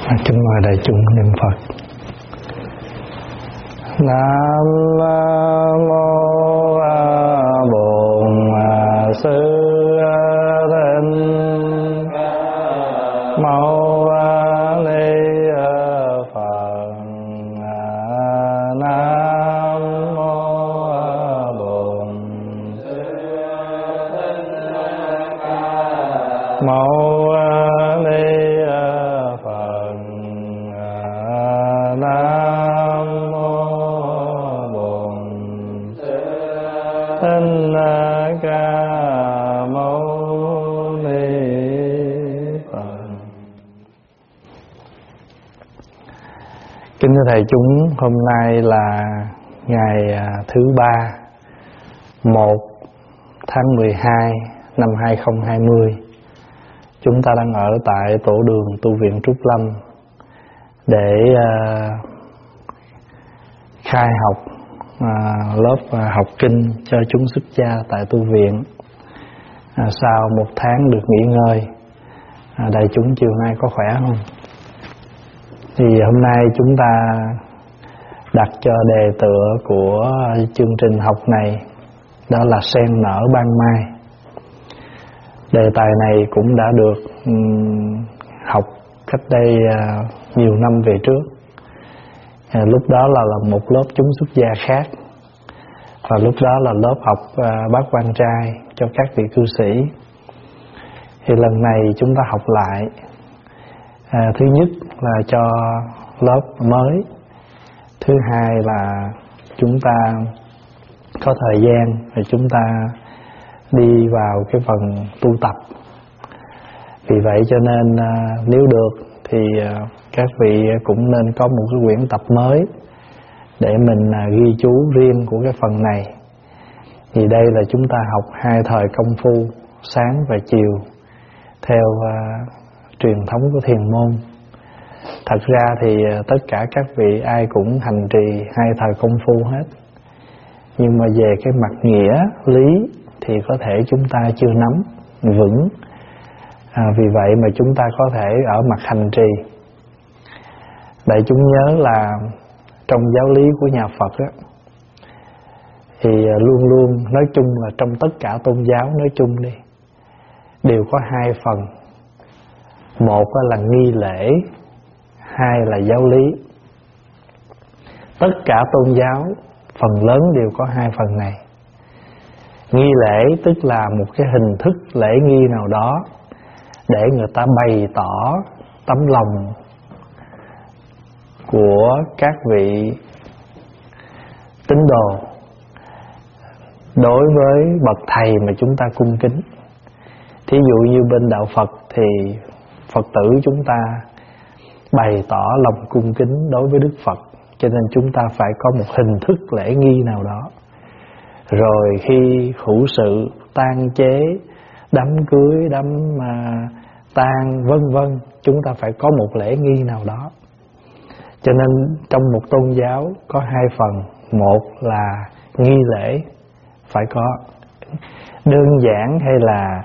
Kính mời đại chúng niệm Phật. Nam mô Bổn Sư Thích Mâu Ni Phật. Nam mô Bổn Sư Thích Mâu Ni Phật. Nam mô Bổn Sư Thích Ca Mâu Ni Phật. Kính thưa thầy chúng, hôm nay là ngày thứ ba, 1 tháng 12 năm 2020. Chúng ta đang ở tại tổ đường tu viện Trúc Lâm để khai học lớp học kinh cho chúng xuất gia tại tu viện. Sau 1 tháng được nghỉ ngơi, đại chúng chiều nay có khỏe không? Thì hôm nay chúng ta đặt cho đề tựa của chương trình học này đó là sen nở ban mai. Đề tài này cũng đã được học cách đây nhiều năm về trước. Lúc đó là một lớp chúng xuất gia khác, và lúc đó là lớp học bát quan trai cho các vị cư sĩ. Thì lần này chúng ta học lại. Thứ nhất là cho lớp mới, thứ hai là chúng ta có thời gian thì chúng ta đi vào cái phần tu tập. Vì vậy cho nên nếu được thì các vị cũng nên có một cái quyển tập mới để mình ghi chú riêng của cái phần này. Vì đây là chúng ta học 2 thời công phu, sáng và chiều, theo truyền thống của thiền môn. Thật ra thì tất cả các vị ai cũng hành trì 2 thời công phu hết, nhưng mà về cái mặt nghĩa lý thì có thể chúng ta chưa nắm vững. Vì vậy mà chúng ta có thể ở mặt hành trì. Đại chúng nhớ là trong giáo lý của nhà Phật á, thì luôn luôn nói chung là trong tất cả tôn giáo nói chung đi, đều có 2 phần. Một là nghi lễ, 2 là giáo lý. Tất cả tôn giáo phần lớn đều có 2 phần này. Nghi lễ tức là một cái hình thức lễ nghi nào đó để người ta bày tỏ tấm lòng của các vị tín đồ đối với bậc thầy mà chúng ta cung kính. Thí dụ như bên đạo Phật thì Phật tử chúng ta bày tỏ lòng cung kính đối với Đức Phật, cho nên chúng ta phải có một hình thức lễ nghi nào đó. Rồi khi hữu sự tang chế, đám cưới, đám tang vân vân, chúng ta phải có một lễ nghi nào đó. Cho nên trong một tôn giáo có 2 phần. Một là nghi lễ phải có, đơn giản hay là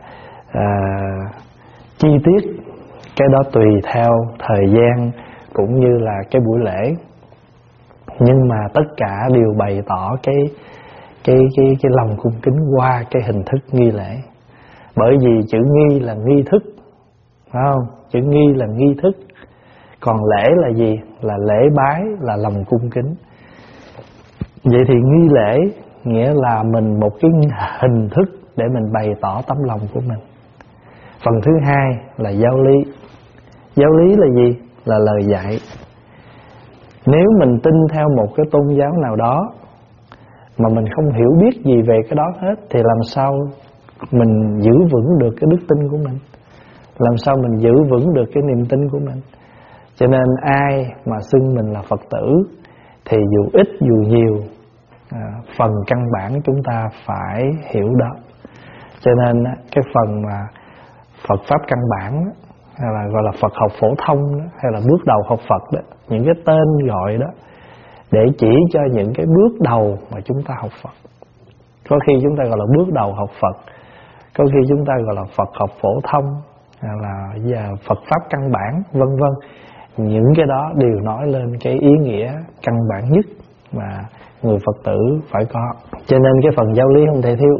chi tiết, cái đó tùy theo thời gian cũng như là cái buổi lễ. Nhưng mà tất cả đều bày tỏ cái lòng cung kính qua cái hình thức nghi lễ. Bởi vì chữ nghi là nghi thức, phải không? Chữ nghi là nghi thức. Còn lễ là gì? Là lễ bái, là lòng cung kính. Vậy thì nghi lễ nghĩa là mình một cái hình thức để mình bày tỏ tấm lòng của mình. Phần thứ hai là giáo lý. Giáo lý là gì? Là lời dạy. Nếu mình tin theo một cái tôn giáo nào đó mà mình không hiểu biết gì về cái đó hết, thì làm sao mình giữ vững được cái đức tin của mình? Làm sao mình giữ vững được cái niềm tin của mình? Cho nên ai mà xưng mình là Phật tử thì dù ít dù nhiều, phần căn bản chúng ta phải hiểu đó. Cho nên cái phần mà Phật Pháp căn bản đó, hay là gọi là Phật học phổ thông đó, hay là bước đầu học Phật đó, những cái tên gọi đó để chỉ cho những cái bước đầu mà chúng ta học Phật. Có khi chúng ta gọi là bước đầu học Phật, có khi chúng ta gọi là Phật học phổ thông, hay là Phật Pháp căn bản, vân vân. những cái đó đều nói lên cái ý nghĩa căn bản nhất mà người Phật tử phải có. Cho nên cái phần giáo lý không thể thiếu.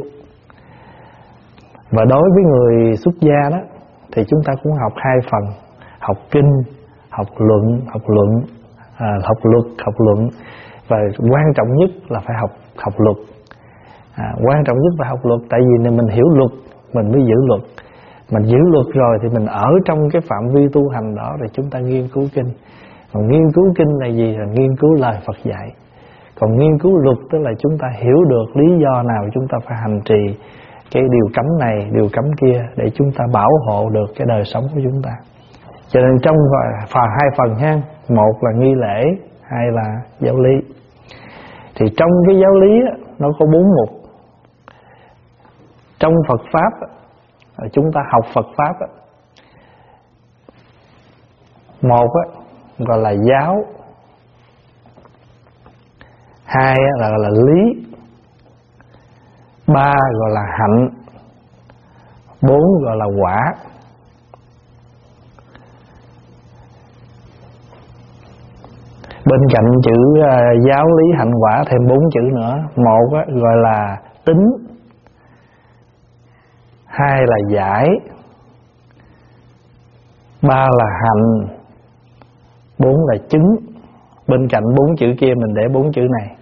Và đối với người xuất gia đó thì chúng ta cũng học hai phần: học kinh, học luận, học luận. Và quan trọng nhất là phải học luật. Quan trọng nhất là học luật, tại vì mình hiểu luật mình mới giữ luật. Mình giữ luật rồi thì mình ở trong cái phạm vi tu hành đó rồi chúng ta nghiên cứu kinh. Còn nghiên cứu kinh là gì? Là nghiên cứu lời Phật dạy. Còn nghiên cứu luật tức là chúng ta hiểu được lý do nào chúng ta phải hành trì cái điều cấm này, điều cấm kia để chúng ta bảo hộ được cái đời sống của chúng ta. Cho nên trong hai phần ha, một là nghi lễ, hai là giáo lý. Thì trong cái giáo lý á, nó có 4 mục. Trong Phật pháp, chúng ta học Phật pháp, một gọi là giáo, hai là gọi là lý, ba gọi là hạnh, 4 gọi là quả. Bên cạnh chữ giáo lý hạnh quả thêm 4 chữ nữa. Một gọi là tính, hai là giải, ba là hành, 4 là chứng. Bên cạnh 4 chữ kia mình để 4 chữ này.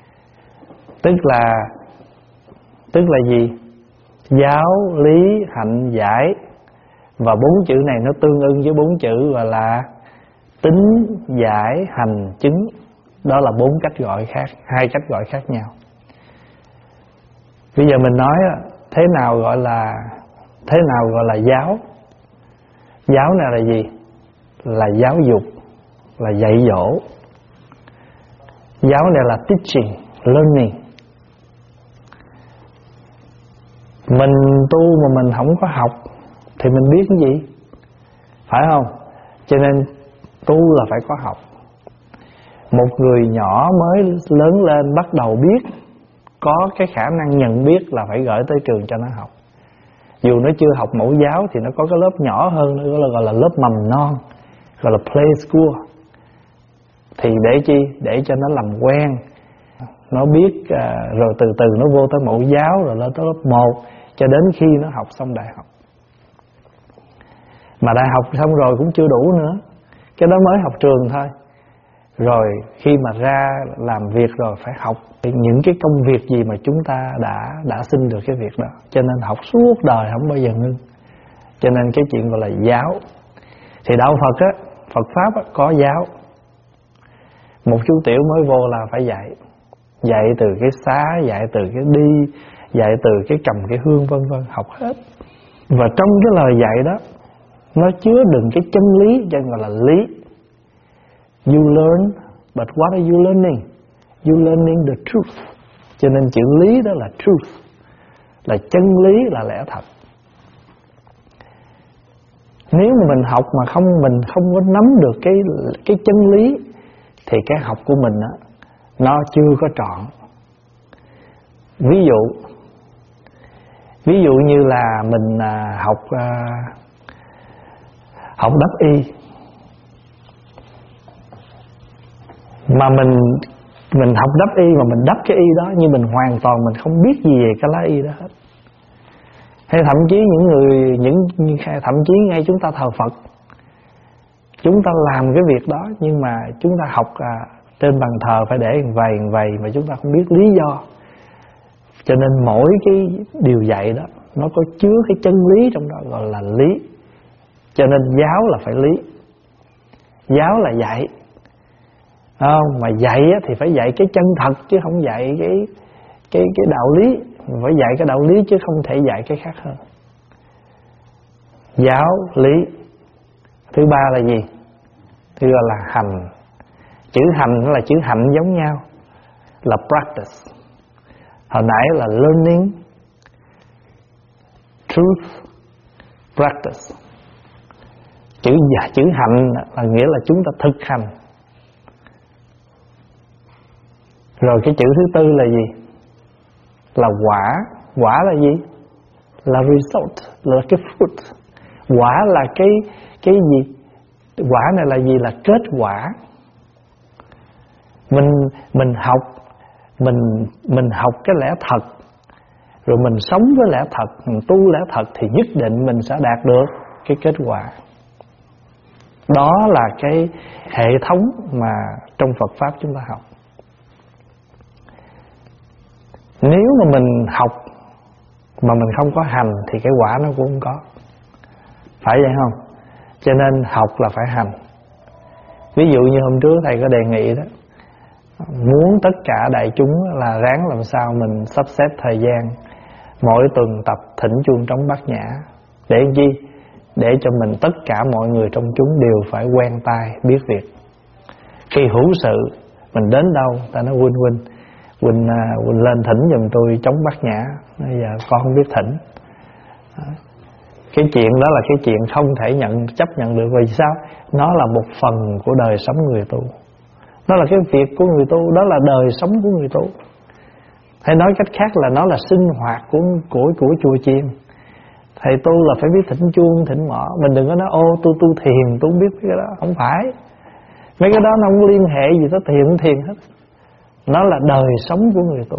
Tức là gì? Giáo, lý, hạnh, giải. Và 4 chữ này nó tương ưng với 4 chữ gọi là tính, giải, hành, chứng. Đó là 4 cách gọi khác, 2 cách gọi khác nhau. Bây giờ mình nói thế nào gọi là giáo? Giáo này là gì? Là giáo dục, là dạy dỗ. Giáo này là teaching, learning. Mình tu mà mình không có học thì mình biết cái gì? Phải không? Cho nên tu là phải có học. Một người nhỏ mới lớn lên bắt đầu biết, có cái khả năng nhận biết là phải gửi tới trường cho nó học. Dù nó chưa học mẫu giáo thì nó có cái lớp nhỏ hơn, nó gọi là lớp mầm non, gọi là play school. Thì để chi? Để cho nó làm quen, nó biết, rồi từ từ nó vô tới mẫu giáo, rồi lên tới lớp 1, cho đến khi nó học xong đại học. Mà đại học xong rồi cũng chưa đủ nữa, cái đó mới học trường thôi. Rồi khi mà ra làm việc rồi phải học những cái công việc gì mà chúng ta đã xin được cái việc đó. Cho nên học suốt đời không bao giờ ngưng. Cho nên cái chuyện gọi là giáo. Thì đạo Phật Phật Pháp có giáo. Một chú tiểu mới vô là phải dạy. Dạy từ cái xá, dạy từ cái đi, dạy từ cái cầm cái hương vân vân, học hết. Và trong cái lời dạy đó nó chứa đựng cái chân lý, cho nên gọi là lý. You learn, but what are you learning? You learning the truth. Cho nên chữ lý đó là truth, là chân lý, là lẽ thật. Nếu mà mình học mà mình không có nắm được cái chân lý thì cái học của mình nó chưa có trọn. Ví dụ như là mình học đắp y, mà mình học đắp y mà mình đắp cái y đó nhưng mình hoàn toàn mình không biết gì về cái lá y đó hết. Hay thậm chí thậm chí ngay chúng ta thờ Phật, chúng ta làm cái việc đó nhưng mà chúng ta học trên bàn thờ phải để vầy mà chúng ta không biết lý do. Cho nên mỗi cái điều dạy đó nó có chứa cái chân lý trong đó, gọi là lý. Cho nên giáo là phải lý. Giáo là dạy. Mà dạy thì phải dạy cái chân thật chứ không dạy cái đạo lý. Phải dạy cái đạo lý chứ không thể dạy cái khác hơn. Giáo, lý. Thứ ba là gì? Thứ ba là hành. Chữ hành là chữ hạnh giống nhau, là practice. Hồi nãy là learning, truth, practice. Chữ hạnh là nghĩa là chúng ta thực hành. Rồi cái chữ thứ tư là gì? Là quả. Quả là gì? Là result, là cái fruit. Quả là cái gì? Quả này là gì? Là kết quả. Mình học, mình học cái lẽ thật, rồi mình sống với lẽ thật, mình tu lẽ thật, thì nhất định mình sẽ đạt được cái kết quả. Đó là cái hệ thống mà trong Phật Pháp chúng ta học. Nếu mà mình học mà mình không có hành thì cái quả nó cũng không có. Phải vậy không? Cho nên học là phải hành. Ví dụ như hôm trước thầy có đề nghị đó, muốn tất cả đại chúng là ráng làm sao mình sắp xếp thời gian mỗi tuần tập thỉnh chuông trống Bát Nhã. Để làm chi? Để cho mình tất cả mọi người trong chúng đều phải quen tai biết việc. Khi hữu sự mình đến đâu ta nói Huynh lên thỉnh giùm tôi trống Bát Nhã. Bây giờ con không biết thỉnh. Cái chuyện đó là cái chuyện không thể chấp nhận được. Vì sao? Nó là một phần của đời sống người tu. Nó là cái việc của người tu, đó là đời sống của người tu. Hay nói cách khác là nó là sinh hoạt của chùa chiền. Thầy tu là phải biết thỉnh chuông, thỉnh mõ. Mình đừng có nói tôi tu thiền, tôi không biết cái đó. Không phải. Mấy cái đó nó không liên hệ gì tới thiền hết. Nó là đời sống của người tu.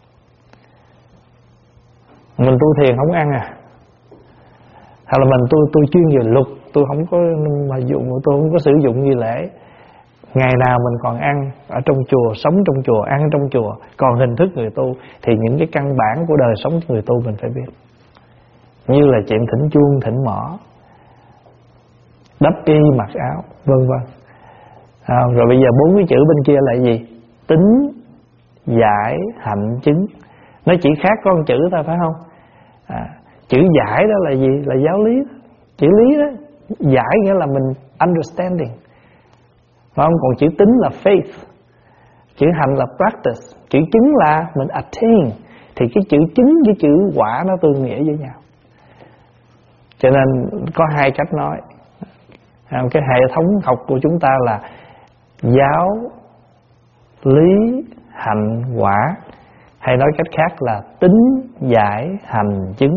Mình tu thiền không ăn à? Hay là mình tôi chuyên về luật, tôi không có mà tôi không có sử dụng nghi lễ. Ngày nào mình còn ăn ở trong chùa, sống trong chùa, ăn trong chùa, còn hình thức người tu, thì những cái căn bản của đời sống người tu mình phải biết. Như là chuyện thỉnh chuông, thỉnh mõ, đắp y mặc áo, vân vân. Rồi bây giờ 4 cái chữ bên kia là gì? Tín, giải, hạnh, chứng. Nó chỉ khác có một chữ thôi phải không? Chữ giải đó là gì? Là giáo lý đó. Chữ lý đó. Giải nghĩa là mình understanding, phải không? Còn chữ tín là faith, chữ hành là practice, chữ chứng là mình attain. Thì cái chữ chứng với chữ quả nó tương nghĩa với nhau. Cho nên có hai cách nói. Cái hệ thống học của chúng ta là giáo, lý, hành, quả. Hay nói cách khác là tín, giải, hành, chứng.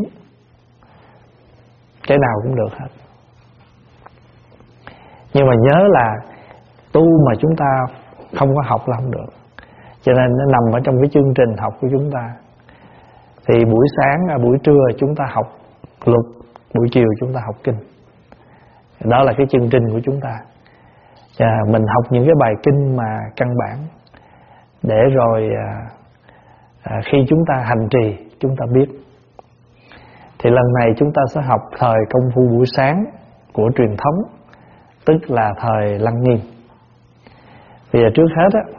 Cái nào cũng được hết. Nhưng mà nhớ là tu mà chúng ta không có học là không được. Cho nên nó nằm ở trong cái chương trình học của chúng ta. Thì buổi sáng, buổi trưa chúng ta học luật, buổi chiều chúng ta học kinh. Đó là cái chương trình của chúng ta. Mình học những cái bài kinh mà căn bản, để rồi khi chúng ta hành trì chúng ta biết. Thì lần này chúng ta sẽ học thời công phu buổi sáng của truyền thống, tức là thời Lăng Nghiêm. Bây giờ trước hết á,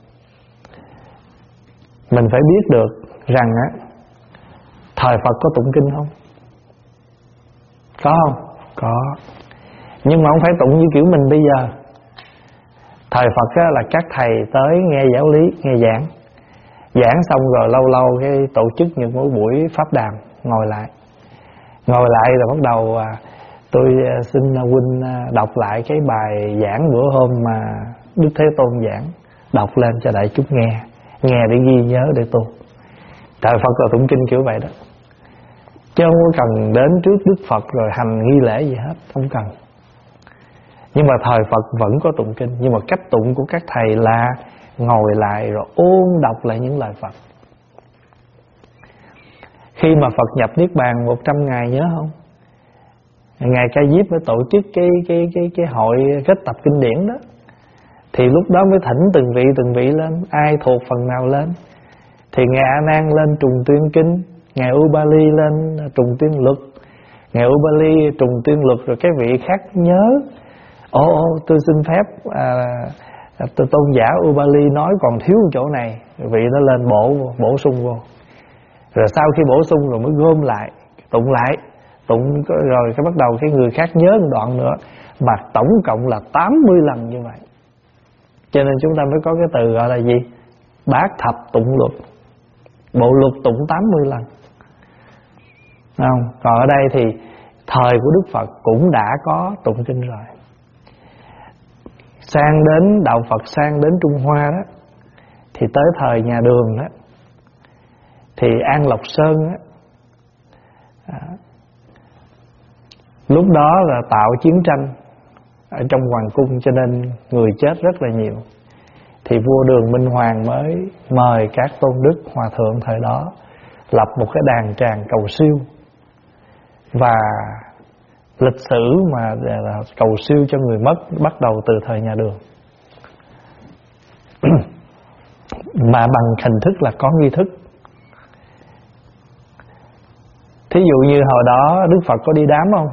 mình phải biết được rằng á, thời Phật có tụng kinh không? Có không? Có. Nhưng mà không phải tụng như kiểu mình bây giờ. Thời Phật á, là các thầy tới nghe giáo lý, nghe giảng. Giảng xong rồi lâu lâu cái tổ chức những buổi pháp đàm, ngồi lại rồi bắt đầu tôi xin huynh đọc lại cái bài giảng bữa hôm mà Đức Thế Tôn giảng, đọc lên cho đại chúng nghe để ghi nhớ để tu. Thời Phật là tụng kinh kiểu vậy đó, chứ không có cần đến trước Đức Phật rồi hành nghi lễ gì hết, không cần. Nhưng mà thời Phật vẫn có tụng kinh, nhưng mà cách tụng của các thầy là ngồi lại rồi ôn đọc lại những lời Phật. Khi mà Phật nhập Niết Bàn 100 ngày nhớ không? Ngài Ca Diếp mới tổ chức cái hội kết tập kinh điển đó. Thì lúc đó mới thỉnh từng vị lên, ai thuộc phần nào lên. Thì Ngài A Nan lên trùng tuyên kinh, Ngài Ubali lên trùng tuyên luật, Ngài Ubali trùng tuyên luật, rồi cái vị khác nhớ. Tôi xin phép tôn giả Ubali nói còn thiếu một chỗ này, vị nó lên bổ sung vô. Rồi sau khi bổ sung rồi mới gom lại, tụng rồi cái bắt đầu cái người khác nhớ một đoạn nữa, mà tổng cộng là 80 lần như vậy. Cho nên chúng ta mới có cái từ gọi là gì? Bát thập tụng luật. Bộ luật tụng 80 lần. Không? Còn ở đây thì thời của Đức Phật cũng đã có tụng kinh rồi. Sang đến đạo Phật, sang đến Trung Hoa đó, thì tới thời nhà Đường đó, thì An Lộc Sơn đó, lúc đó là tạo chiến tranh ở trong hoàng cung, cho nên người chết rất là nhiều. Thì vua Đường Minh Hoàng mới mời các tôn đức hòa thượng thời đó lập một cái đàn tràng cầu siêu. Và lịch sử mà là cầu siêu cho người mất bắt đầu từ thời nhà Đường. Mà bằng hình thức là có nghi thức. Thí dụ như hồi đó Đức Phật có đi đám không?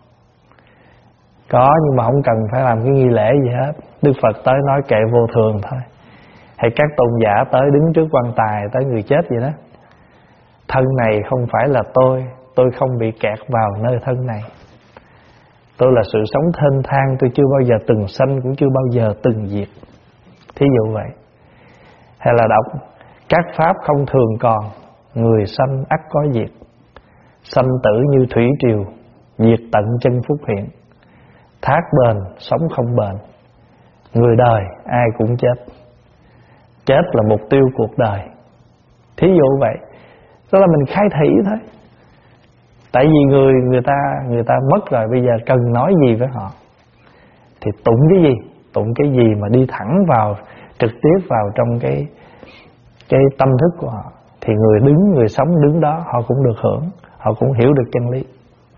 Có, nhưng mà không cần phải làm cái nghi lễ gì hết. Đức Phật tới nói kệ vô thường thôi. Hay các tôn giả tới đứng trước quan tài, tới người chết vậy đó. Thân này không phải là tôi không bị kẹt vào nơi thân này. Tôi là sự sống thênh thang, tôi chưa bao giờ từng sanh, cũng chưa bao giờ từng diệt. Thí dụ vậy. Hay là đọc các pháp không thường còn, người sanh ắt có diệt. Sanh tử như thủy triều, diệt tận chân phúc hiện. Thác bền, sống không bền. Người đời ai cũng chết. Chết là mục tiêu cuộc đời. Thí dụ vậy. Đó là mình khai thị thôi. Tại vì người ta mất rồi, bây giờ cần nói gì với họ? Thì tụng cái gì? Tụng cái gì mà đi thẳng vào, trực tiếp vào trong cái tâm thức của họ. Thì người sống đứng đó họ cũng được hưởng, họ cũng hiểu được chân lý.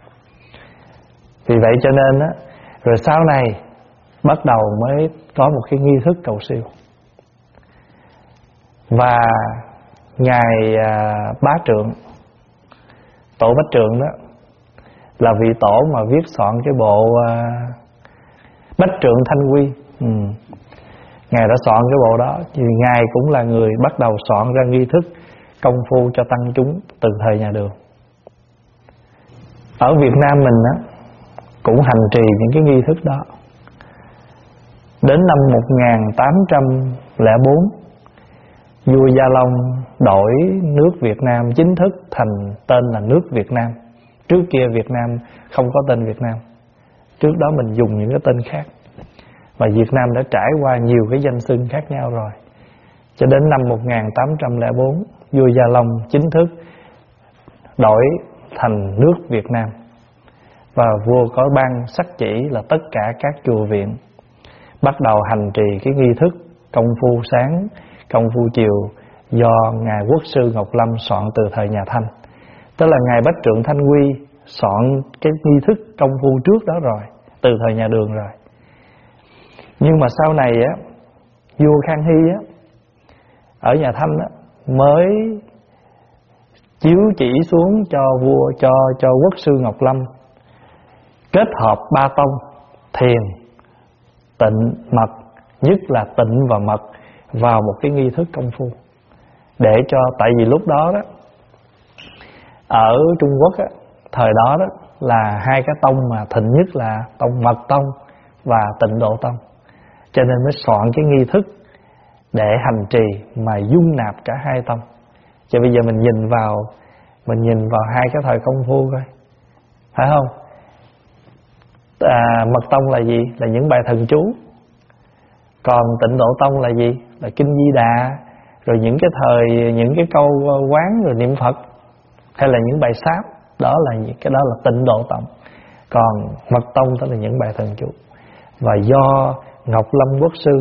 Vì vậy cho nên á, rồi sau này bắt đầu mới có một cái nghi thức cầu siêu. Và ngài Bá Trượng, Tổ Bách Trượng đó, là vị tổ mà viết soạn cái bộ Bách Trượng Thanh Quy. Ngài đã soạn cái bộ đó. Thì ngài cũng là người bắt đầu soạn ra nghi thức công phu cho tăng chúng từ thời nhà Đường. Ở Việt Nam mình á, cũng hành trì những cái nghi thức đó. Đến năm 1804, vua Gia Long đổi nước Việt Nam chính thức thành tên là nước Việt Nam. Trước kia Việt Nam không có tên Việt Nam. Trước đó mình dùng những cái tên khác. Và Việt Nam đã trải qua nhiều cái danh xưng khác nhau rồi. Cho đến năm 1804, vua Gia Long chính thức đổi thành nước Việt Nam. Và vua có ban sắc chỉ là tất cả các chùa viện bắt đầu hành trì cái nghi thức công phu sáng, công phu chiều do ngài Quốc sư Ngọc Lâm soạn từ thời nhà Thanh. Tức là ngài Bách Trượng Thanh Quy soạn cái nghi thức công phu trước đó rồi, từ thời nhà Đường rồi. Nhưng mà sau này á, vua Khang Hy á, ở nhà Thanh á, mới chiếu chỉ xuống cho vua, cho Quốc sư Ngọc Lâm kết hợp ba tông thiền, tịnh, mật, nhất là tịnh và mật vào một cái nghi thức công phu. Để cho, tại vì lúc đó đó ở Trung Quốc á, thời đó đó là hai cái tông mà thịnh nhất là tông Mật Tông và Tịnh Độ Tông. Cho nên mới soạn cái nghi thức để hành trì mà dung nạp cả hai tông. Cho bây giờ mình nhìn vào hai cái thời công phu coi, phải không? Mật Tông là gì? Là những bài thần chú. Còn Tịnh Độ Tông là gì? Là Kinh Di Đà, rồi những cái câu quán rồi niệm Phật, hay là những bài sáp. Đó là Tịnh Độ Tông. Còn Mật Tông đó là những bài thần chú. Và do Ngọc Lâm Quốc sư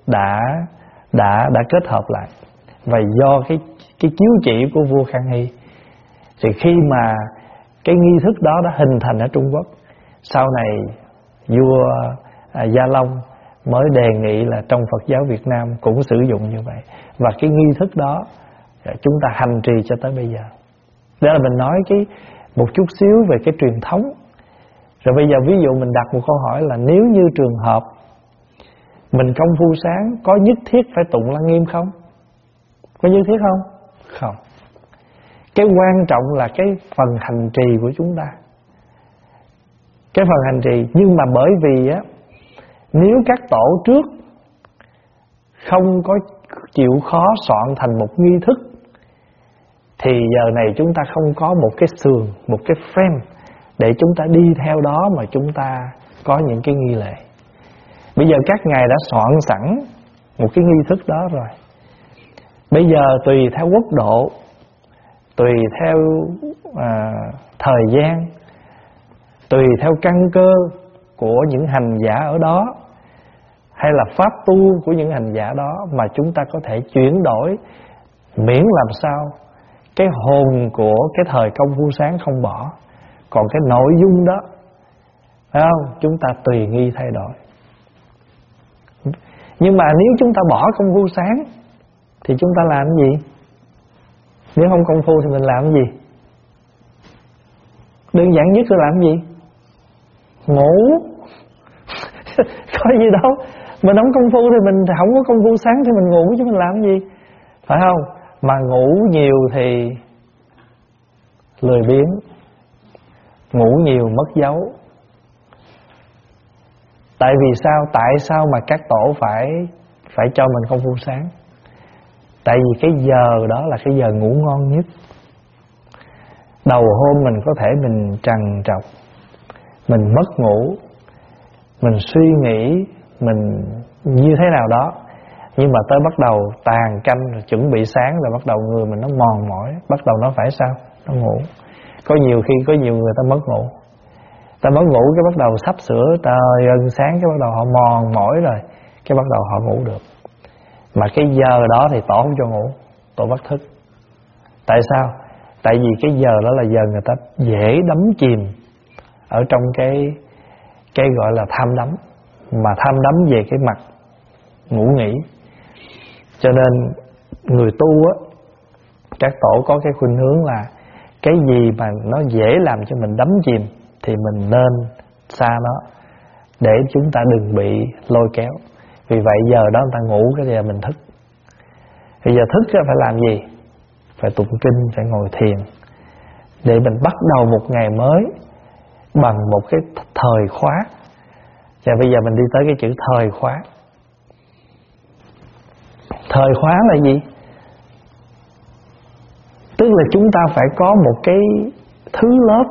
đã kết hợp lại, và do cái chiếu chỉ của vua Khang Hy, thì khi mà cái nghi thức đó đã hình thành ở Trung Quốc, sau này vua Gia Long mới đề nghị là trong Phật giáo Việt Nam cũng sử dụng như vậy. Và cái nghi thức đó chúng ta hành trì cho tới bây giờ. Đó là mình nói một chút xíu về cái truyền thống. Rồi bây giờ ví dụ mình đặt một câu hỏi là nếu như trường hợp mình công phu sáng, có nhất thiết phải tụng Lăng Nghiêm không? Có nhất thiết không? Không. Cái quan trọng là cái phần hành trì của chúng ta. Cái phần hành trì. Nhưng mà bởi vì á, nếu các tổ trước không có chịu khó soạn thành một nghi thức, thì giờ này chúng ta không có một cái sườn, một cái frame để chúng ta đi theo đó mà chúng ta có những cái nghi lễ. Bây giờ các ngài đã soạn sẵn một cái nghi thức đó rồi. Bây giờ tùy theo quốc độ, tùy theo thời gian, tùy theo căn cơ của những hành giả ở đó, hay là pháp tu của những hành giả đó, mà chúng ta có thể chuyển đổi, miễn làm sao cái hồn của cái thời công phu sáng không bỏ. Còn cái nội dung đó, phải không, chúng ta tùy nghi thay đổi. Nhưng mà nếu chúng ta bỏ công phu sáng thì chúng ta làm cái gì? Nếu không công phu thì mình làm cái gì? Đơn giản nhất là làm cái gì? Ngủ. Có gì đâu. Mình không công phu thì mình không có công phu sáng thì mình ngủ chứ mình làm cái gì? Phải không? Mà ngủ nhiều thì lười biếng, ngủ nhiều mất dấu. Tại vì sao? Tại sao mà các tổ phải cho mình công phu sáng? Tại vì cái giờ đó là cái giờ ngủ ngon nhất. Đầu hôm mình có thể mình trằn trọc, mình mất ngủ, mình suy nghĩ, mình như thế nào đó. Nhưng mà tới bắt đầu tàn canh rồi chuẩn bị sáng rồi bắt đầu người mình nó mòn mỏi, bắt đầu nó phải sao? Nó ngủ. Có nhiều khi có nhiều người ta mất ngủ. Ta mất ngủ cái bắt đầu sắp sửa trời gần sáng cái bắt đầu họ mòn mỏi rồi, cái bắt đầu họ ngủ được. Mà cái giờ đó thì tổ không cho ngủ, tổ bắt thức. Tại sao? Tại vì cái giờ đó là giờ người ta dễ đắm chìm ở trong cái gọi là tham đắm. Mà tham đắm về cái mặt ngủ nghỉ. Cho nên người tu á, các tổ có cái khuynh hướng là cái gì mà nó dễ làm cho mình đắm chìm thì mình nên xa nó, để chúng ta đừng bị lôi kéo. Vì vậy giờ đó người ta ngủ, cái giờ mình thức. Bây giờ thức phải làm gì? Phải tụng kinh, phải ngồi thiền, để mình bắt đầu một ngày mới bằng một cái thời khóa. Và bây giờ mình đi tới cái chữ thời khóa. Thời khóa là gì? Tức là chúng ta phải có một cái thứ lớp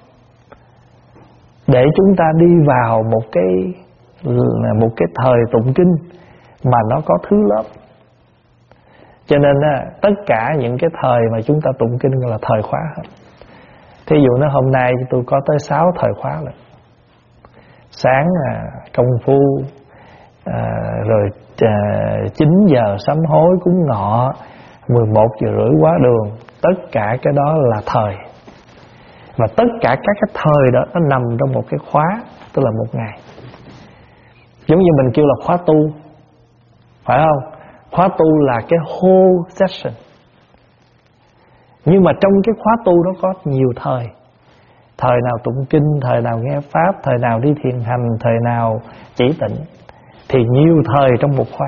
để chúng ta đi vào một cái thời tụng kinh mà nó có thứ lớp. Cho nên tất cả những cái thời mà chúng ta tụng kinh là thời khóa hết. Thí dụ nó hôm nay tôi có tới 6 thời khóa rồi. Sáng công phu, rồi 9 giờ sám hối cúng ngọ, 11 giờ rưỡi hóa đường. Tất cả cái đó là thời. Và tất cả các cái thời đó nó nằm trong một cái khóa, tức là một ngày. Giống như mình kêu là khóa tu, phải không? Khóa tu là cái whole session. Nhưng mà trong cái khóa tu đó có nhiều thời. Thời nào tụng kinh, thời nào nghe pháp, thời nào đi thiền hành, thời nào chỉ tịnh. Thì nhiều thời trong một khóa.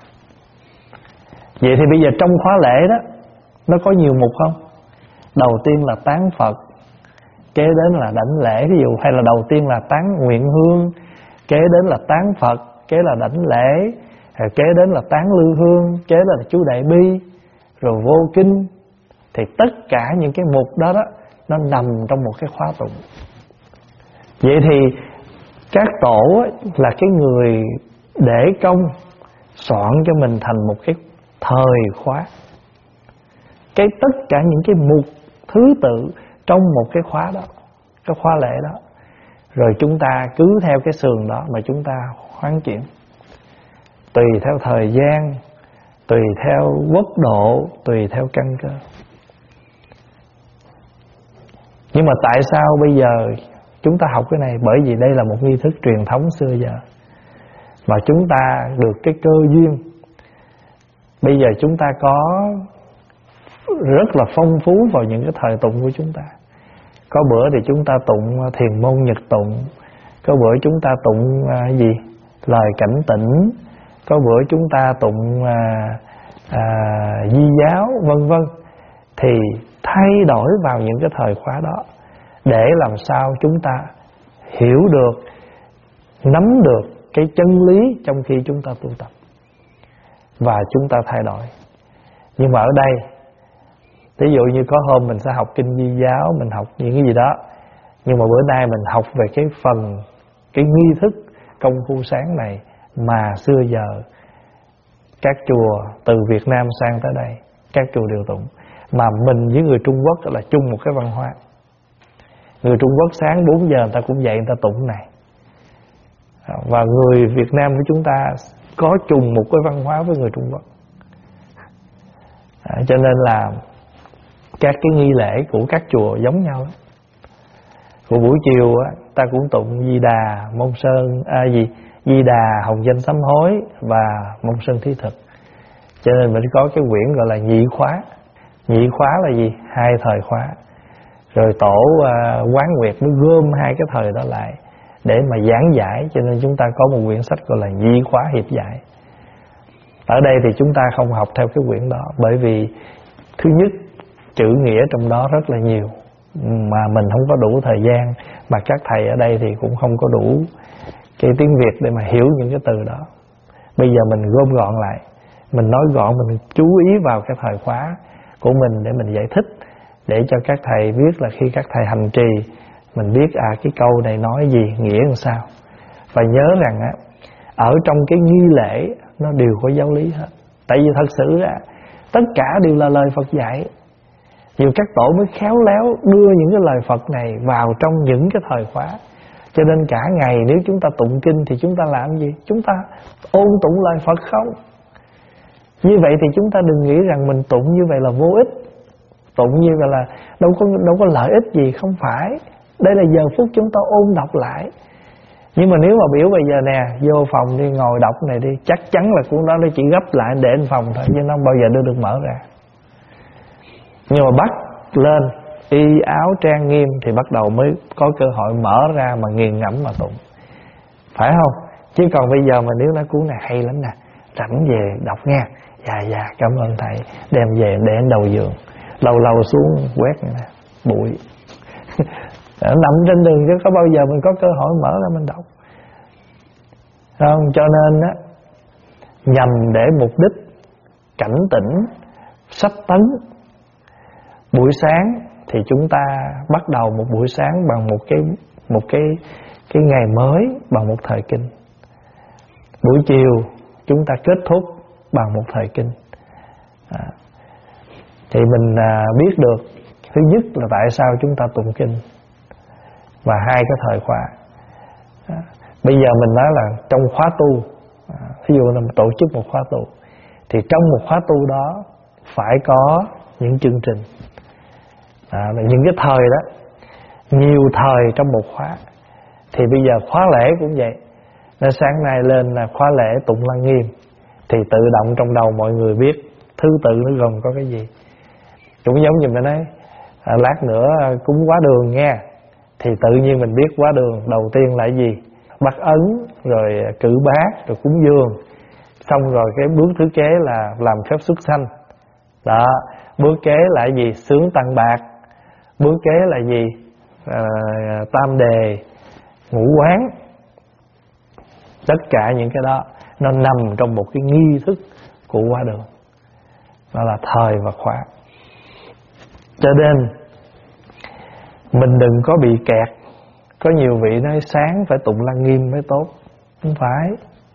Vậy thì bây giờ trong khóa lễ đó, nó có nhiều mục không? Đầu tiên là tán Phật, kế đến là đảnh lễ, ví dụ, hay là đầu tiên là tán nguyện hương, kế đến là tán Phật, kế là đảnh lễ, rồi kế đến là tán lư hương, kế là chú đại bi, rồi vô kinh. Thì tất cả những cái mục đó nó nằm trong một cái khóa tụng. Vậy thì các tổ là cái người để công soạn cho mình thành một cái thời khóa. Cái tất cả những cái mục thứ tự trong một cái khóa đó, cái khóa lễ đó. Rồi chúng ta cứ theo cái sườn đó mà chúng ta hoán chuyển. Tùy theo thời gian, tùy theo quốc độ, tùy theo căn cơ. Nhưng mà tại sao bây giờ chúng ta học cái này? Bởi vì đây là một nghi thức truyền thống xưa giờ, mà chúng ta được cái cơ duyên. Bây giờ chúng ta có rất là phong phú vào những cái thời tụng của chúng ta. Có bữa thì chúng ta tụng thiền môn nhật tụng, có bữa chúng ta tụng gì? Lời cảnh tỉnh, có bữa chúng ta tụng di giáo, vân vân. Thì thay đổi vào những cái thời khóa đó, để làm sao chúng ta hiểu được, nắm được cái chân lý trong khi chúng ta tu tập, và chúng ta thay đổi. Nhưng mà ở đây, ví dụ như có hôm mình sẽ học kinh di giáo, mình học những cái gì đó, nhưng mà bữa nay mình học về cái phần, cái nghi thức công phu sáng này mà xưa giờ các chùa từ Việt Nam sang tới đây, các chùa đều tụng. Mà mình với người Trung Quốc là chung một cái văn hóa. Người Trung Quốc sáng 4 giờ người ta cũng dậy, người ta tụng này. Và người Việt Nam của chúng ta có chung một cái văn hóa với người Trung Quốc. Cho nên là các cái nghi lễ của các chùa giống nhau đó. Của buổi chiều á, ta cũng tụng Di Đà, Môn Sơn, Di Đà, Hồng Danh Sám Hối và Môn Sơn Thí Thực. Cho nên mình có cái quyển gọi là nhị khóa. Nhị khóa là gì? 2 thời khóa. Rồi tổ Quán Nguyệt mới gom 2 cái thời đó lại để mà giảng giải. Cho nên chúng ta có một quyển sách gọi là nhị khóa hiệp giải. Ở đây thì chúng ta không học theo cái quyển đó, bởi vì thứ nhất, chữ nghĩa trong đó rất là nhiều mà mình không có đủ thời gian, mà các thầy ở đây thì cũng không có đủ cái tiếng Việt để mà hiểu những cái từ đó. Bây giờ mình gom gọn lại, mình nói gọn, mình chú ý vào cái thời khóa của mình để mình giải thích, để cho các thầy biết là khi các thầy hành trì mình biết cái câu này nói gì, nghĩa làm sao. Và nhớ rằng á, ở trong cái nghi lễ nó đều có giáo lý hết. Tại vì thật sự á, tất cả đều là lời Phật dạy. Nhiều các tổ mới khéo léo đưa những cái lời Phật này vào trong những cái thời khóa. Cho nên cả ngày nếu chúng ta tụng kinh thì chúng ta làm gì? Chúng ta ôn tụng lời Phật không? Như vậy thì chúng ta đừng nghĩ rằng mình tụng như vậy là vô ích. Tụng như vậy là đâu có lợi ích gì, không phải. Đây là giờ phút chúng ta ôn đọc lại. Nhưng mà nếu mà biểu bây giờ nè, vô phòng đi ngồi đọc này đi, chắc chắn là cuốn đó nó chỉ gấp lại để trên phòng thôi, chứ nó không bao giờ đưa được mở ra. Nhưng mà bắt lên y áo trang nghiêm thì bắt đầu mới có cơ hội mở ra mà nghiền ngẫm mà tụng, phải không? Chứ còn bây giờ mà nếu nói cuốn này hay lắm nè, rảnh về đọc nha, dạ cảm ơn thầy, đem về để lên đầu giường, lâu lâu xuống quét nè, bụi nằm trên đường chứ có bao giờ mình có cơ hội mở ra mình đọc, không? Cho nên á, nhằm để mục đích cảnh tỉnh, sách tấn. Buổi sáng thì chúng ta bắt đầu một buổi sáng bằng một cái ngày mới bằng một thời kinh. Buổi chiều chúng ta kết thúc bằng một thời kinh. Thì mình biết được thứ nhất là tại sao chúng ta tụng kinh và 2 cái thời khóa. Bây giờ mình nói là trong khóa tu, ví dụ là tổ chức một khóa tu, thì trong một khóa tu đó phải có những chương trình, những cái thời đó, nhiều thời trong một khóa. Thì bây giờ khóa lễ cũng vậy. Nên sáng nay lên là khóa lễ tụng Lăng Nghiêm, thì tự động trong đầu mọi người biết thứ tự nó gồm có cái gì. Cũng giống như mình nói lát nữa cúng quá đường nha, thì tự nhiên mình biết quá đường đầu tiên là gì, bắt ấn, rồi cử bát, rồi cúng dường. Xong rồi cái bước thứ kế là làm phép xuất sanh đó. Bước kế là gì? Xướng tăng bạc. Bước kế là gì? Tam đề, ngũ quán. Tất cả những cái đó nó nằm trong một cái nghi thức của hóa đường. Đó là thời và khóa. Cho nên mình đừng có bị kẹt. Có nhiều vị nói sáng phải tụng Lăng Nghiêm mới tốt. Không phải.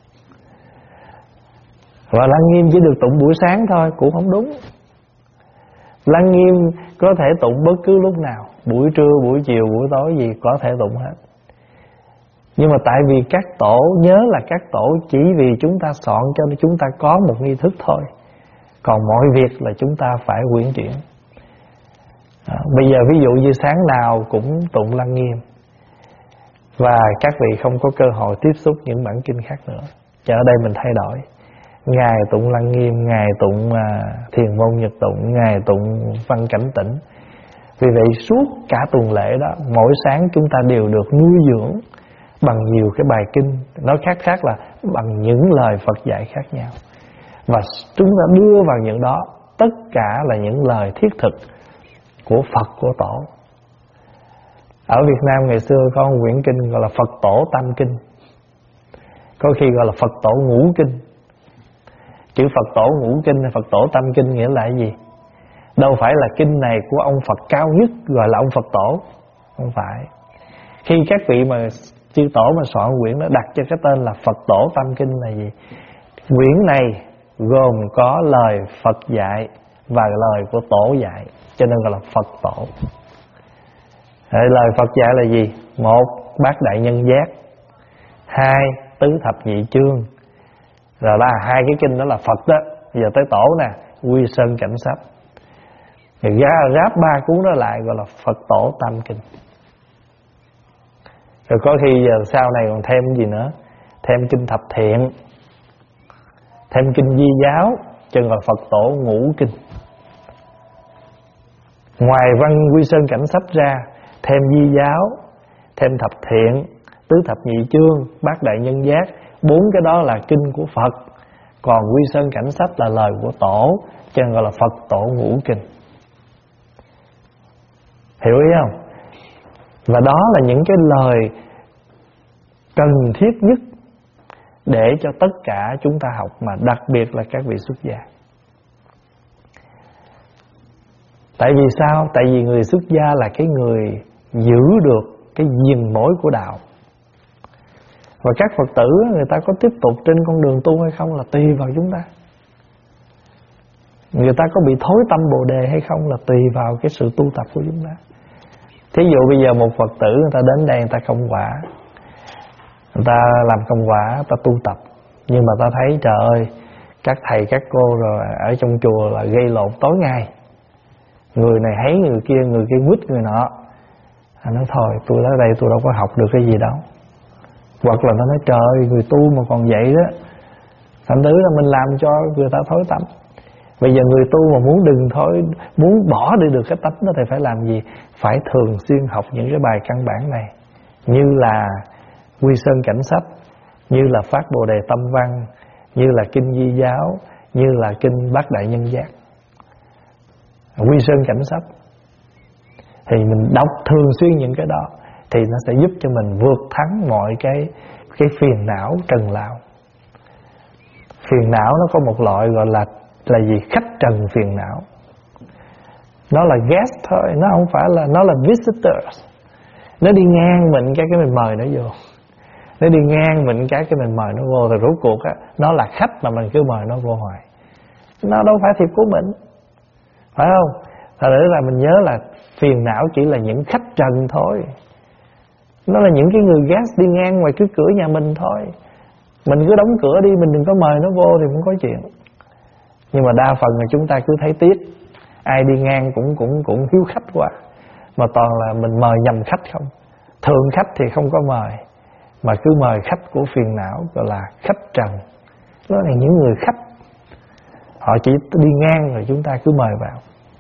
Và Lăng Nghiêm chỉ được tụng buổi sáng thôi cũng không đúng. Lăng Nghiêm có thể tụng bất cứ lúc nào, buổi trưa, buổi chiều, buổi tối gì có thể tụng hết. Nhưng mà tại vì các tổ, nhớ là các tổ chỉ vì chúng ta soạn cho nên chúng ta có một nghi thức thôi. Còn mọi việc là chúng ta phải quyển chuyển. Bây giờ ví dụ như sáng nào cũng tụng Lăng Nghiêm, và các vị không có cơ hội tiếp xúc những bản kinh khác nữa. Cho ở đây mình thay đổi. Ngày tụng Lăng Nghiêm, ngày tụng Thiền Môn Nhật Tụng, ngày tụng Văn Cảnh Tỉnh. Vì vậy suốt cả tuần lễ đó, mỗi sáng chúng ta đều được nuôi dưỡng bằng nhiều cái bài kinh. Nói khác là bằng những lời Phật dạy khác nhau. Và chúng ta đưa vào những đó tất cả là những lời thiết thực của Phật, của Tổ. Ở Việt Nam ngày xưa có một quyển kinh gọi là Phật Tổ Tam Kinh, có khi gọi là Phật Tổ Ngũ Kinh. Chữ Phật Tổ Ngũ Kinh hay Phật Tổ Tam Kinh nghĩa là cái gì? Đâu phải là kinh này của ông Phật cao nhất gọi là ông Phật Tổ. Không phải. Khi các vị mà chư Tổ mà soạn quyển đó đặt cho cái tên là Phật Tổ Tam Kinh là gì? Quyển này gồm có lời Phật dạy và lời của Tổ dạy, cho nên gọi là Phật Tổ. Lời Phật dạy là gì? 1. Bát đại nhân giác. 2 tứ thập nhị chương. Rồi là 2 cái kinh đó là Phật đó. Giờ tới tổ nè, Quy Sơn Cảnh Sách. Rồi ráp 3 cuốn đó lại gọi là Phật Tổ Tam Kinh. Rồi có khi giờ sau này còn thêm gì nữa, thêm kinh Thập Thiện, thêm kinh Di Giáo, chân là Phật Tổ Ngũ Kinh. Ngoài văn Quy Sơn Cảnh Sách ra, thêm Di Giáo, thêm Thập Thiện, tứ thập nhị chương, bát đại nhân giác, 4 cái đó là kinh của Phật. Còn Quy Sơn Cảnh Sách là lời của Tổ, cho nên gọi là Phật Tổ Ngũ Kinh. Hiểu ý không? Và đó là những cái lời cần thiết nhất để cho tất cả chúng ta học, mà đặc biệt là các vị xuất gia. Tại vì sao? Tại vì người xuất gia là cái người giữ được cái viền mối của đạo. Và các Phật tử người ta có tiếp tục trên con đường tu hay không là tùy vào chúng ta. Người ta có bị thối tâm Bồ Đề hay không là tùy vào cái sự tu tập của chúng ta. Thí dụ bây giờ một Phật tử người ta đến đây người ta công quả, người ta làm công quả, người ta tu tập, nhưng mà ta thấy trời ơi, các thầy các cô rồi ở trong chùa là gây lộn tối ngày, người này thấy người kia quýt người nọ. Nói thôi tôi tới đây tôi đâu có học được cái gì đâu. Hoặc là nó nói trời ơi, người tu mà còn vậy đó. Thành thử là mình làm cho người ta thối tâm. Bây giờ người tu mà muốn bỏ đi được cái tánh đó thì phải làm gì? Phải thường xuyên học những cái bài căn bản này, như là Quy Sơn Cảnh Sách, như là Phát Bồ Đề Tâm Văn, như là kinh Di Giáo, như là kinh Bát Đại Nhân Giác. Quy Sơn Cảnh Sách thì mình đọc thường xuyên những cái đó thì nó sẽ giúp cho mình vượt thắng mọi cái phiền não trần lao. Phiền não nó có một loại gọi là gì? Khách trần phiền não. Nó là guest thôi, nó không phải là, nó là visitors. Nó đi ngang mình cái mình mời nó vô. Nó đi ngang mình cái mình mời nó vô. Rồi rốt cuộc á, nó là khách mà mình cứ mời nó vô hoài. Nó đâu phải thiệt của mình, phải không? Thật ra là mình nhớ là phiền não chỉ là những khách trần thôi. Nó là những cái người guest đi ngang ngoài cái cửa nhà mình thôi. Mình cứ đóng cửa đi, mình đừng có mời nó vô thì không có chuyện. Nhưng mà đa phần là chúng ta cứ thấy tiếc, ai đi ngang cũng hiếu khách quá, mà toàn là mình mời nhầm khách không. Thường khách thì không có mời, mà cứ mời khách của phiền não, gọi là khách trần. Đó là những người khách, họ chỉ đi ngang rồi chúng ta cứ mời vào.